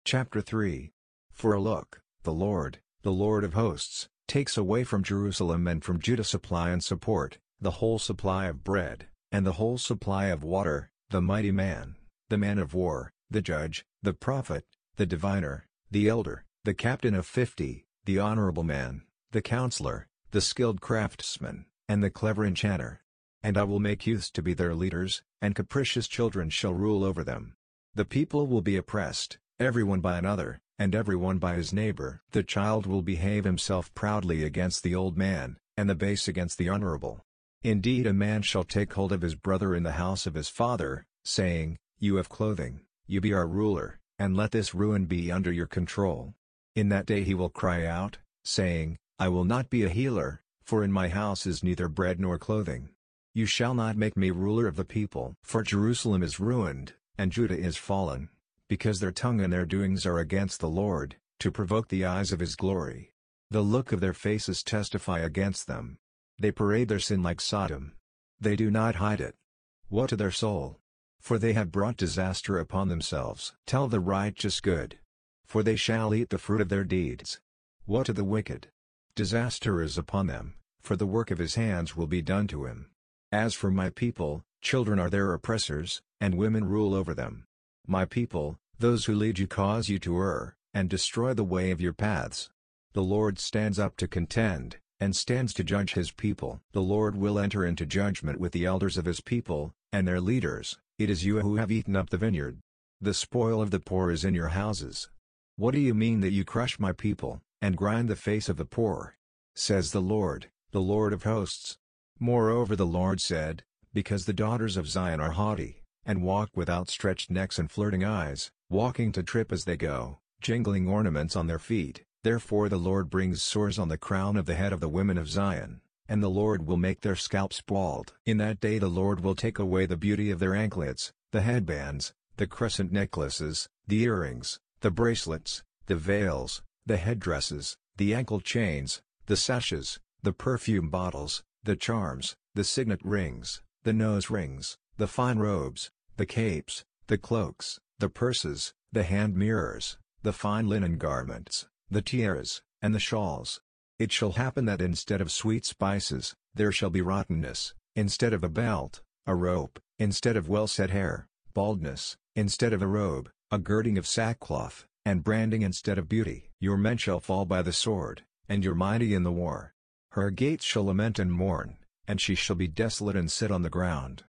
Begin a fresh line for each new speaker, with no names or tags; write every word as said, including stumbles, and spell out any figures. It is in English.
Chapter three. For look, the Lord, the Lord of hosts, takes away from Jerusalem and from Judah supply and support, the whole supply of bread, and the whole supply of water, the mighty man, the man of war, the judge, the prophet, the diviner, the elder, the captain of fifty, the honorable man, the counselor, the skilled craftsman, and the clever enchanter. And I will make youths to be their leaders, and capricious children shall rule over them. The people will be oppressed, everyone by another, and everyone by his neighbor. The child will behave himself proudly against the old man, and the base against the honorable. Indeed, a man shall take hold of his brother in the house of his father, saying, You have clothing, you be our ruler, and let this ruin be under your control. In that day he will cry out, saying, I will not be a healer, for in my house is neither bread nor clothing. You shall not make me ruler of the people. For Jerusalem is ruined, and Judah is fallen, because their tongue and their doings are against the Lord, to provoke the eyes of his glory. The look of their faces testify against them. They parade their sin like Sodom. They do not hide it. Woe to their soul! For they have brought disaster upon themselves. Tell the righteous good, for they shall eat the fruit of their deeds. Woe to the wicked! Disaster is upon them, for the work of his hands will be done to him. As for my people, children are their oppressors, and women rule over them. My people, those who lead you cause you to err, and destroy the way of your paths. The Lord stands up to contend, and stands to judge his people. The Lord will enter into judgment with the elders of his people, and their leaders. It is you who have eaten up the vineyard. The spoil of the poor is in your houses. What do you mean that you crush my people, and grind the face of the poor? Says the Lord, the Lord of hosts. Moreover the Lord said, Because the daughters of Zion are haughty, and walk with outstretched necks and flirting eyes, walking to trip as they go, jingling ornaments on their feet, therefore the Lord brings sores on the crown of the head of the women of Zion, and the Lord will make their scalps bald. In that day the Lord will take away the beauty of their anklets, the headbands, the crescent necklaces, the earrings, the bracelets, the veils, the headdresses, the ankle chains, the sashes, the perfume bottles, the charms, the signet rings, the nose rings, the fine robes, the capes, the cloaks, the purses, the hand mirrors, the fine linen garments, the tiaras, and the shawls. It shall happen that instead of sweet spices, there shall be rottenness, instead of a belt, a rope, instead of well-set hair, baldness, instead of a robe, a girding of sackcloth, and branding instead of beauty. Your men shall fall by the sword, and your mighty in the war. Her gates shall lament and mourn, and she shall be desolate and sit on the ground.